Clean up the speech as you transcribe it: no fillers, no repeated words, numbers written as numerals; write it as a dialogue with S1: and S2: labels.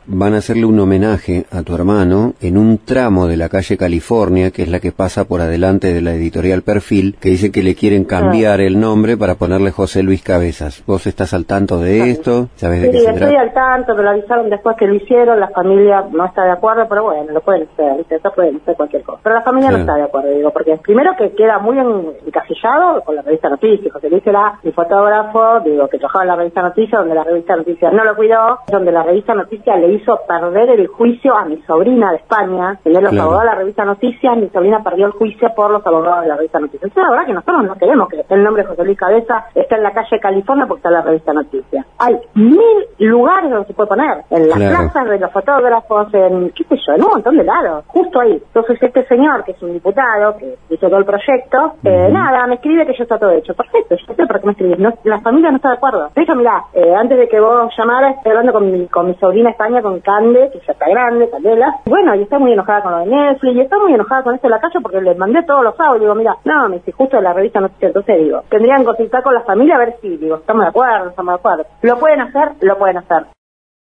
S1: van a hacerle un homenaje a tu hermano en un tramo de la calle California, que es la que pasa por adelante de la editorial Perfil, que dice que le quieren cambiar el nombre para ponerle José Luis Cabezas. ¿Vos estás al tanto de esto? ¿Sabés de qué se trata? Sí,
S2: estoy al tanto, me lo avisaron después que lo hicieron, la familia no está de acuerdo, pero bueno, lo pueden hacer, ¿viste? Eso pueden hacer cualquier cosa. Pero la familia no está de acuerdo, digo, porque primero que queda muy encasillado con la revista Noticias. José Luis era mi fotógrafo, digo, que trabajaba en la revista Noticias, donde la revista Noticias no lo cuidó, donde la revista Noticias le hizo perder el juicio a mi sobrina de España, tener los abogados de la revista Noticias, mi sobrina perdió el juicio por los abogados de la revista Noticias. Entonces, la verdad que nosotros no queremos que el nombre de José Luis Cabeza esté en la calle California porque está en la revista Noticias. Hay 1000 lugares donde se puede poner, en las plazas de los fotógrafos, en, qué sé yo, en un montón de lados, justo ahí. Entonces este señor, que es un diputado, que hizo todo el proyecto, nada, me escribe que ya está todo hecho. Perfecto, yo sé por qué me escribís. No, la familia no está de acuerdo. De hecho, mirá, antes de que vos llamaras, estoy hablando con mi sobrina España, con Cande, que ya está grande, Candela. Bueno, y está muy enojada con lo de Netflix, y está muy enojada con esto de la calle porque le mandé todos los audios. Digo, mira, no, me dice, justo de la revista Noticias. Entonces digo, tendrían que consultar con la familia a ver si, digo, estamos de acuerdo, estamos de acuerdo. ¿Lo pueden hacer? Lo pueden hacer.